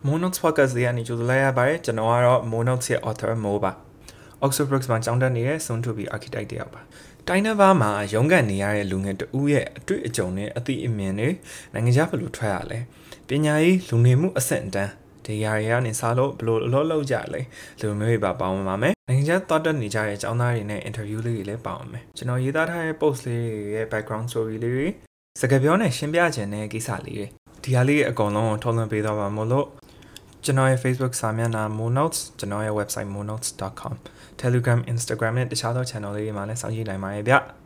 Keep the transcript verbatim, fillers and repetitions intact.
Monotes podcast လေးကနေကြိုဆိုလိုက်ရပါတယ်ကျွန်တော်ကတော့ Monotes ရဲ့ author Mo ပါ Oxford Brookes မှာကျောင်းတက်နေတဲ့ soon to be architect တယောက်ပါတိုင်းတစ်ပါးမှာရုန်းကန်နေရတဲ့လူငယ်တဦးရဲ့အတွေ့အကြုံနဲ့အသိအမြင်တွေနိုင်ငံခြားဘယ်လိုထွက်ရလဲပညာရေးလူနေမှုအဆင့်အတန်းဒီຢာတွေကနေစားလို့ဘယ်လိုအလုပ်လုပ်ကြလဲလူမျိုးတွေပါပေါင်းပါမယ်နိုင်ငံခြားသွားတက်နေကြတဲ့ကျောင်းသားတွေနဲ့ interview လေးတွေလည်းပေါင်းပါမယ်ကျွန်တော်ရေးသားထားတဲ့ post လေးတွေရဲ့ background story လေးတွေစကားပြောနဲ့ရှင်းပြခြင်းတဲ့ကိစ္စလေးတွေဒီဟာလေးအကုန်လုံးကိုထုတ်လွှင့်ပေးသွားပါမို့လို့ကျွန်တော်ရဲ့ Facebook စာမျက်နှာ monotes ကျွန်တော်ရဲ့ website monotes dot com Telegram Instagram နဲ့တခြားသော channel လေးတွေမှာလည်းစောင့်ကြည့်နိုင်ပါတယ်ဗျ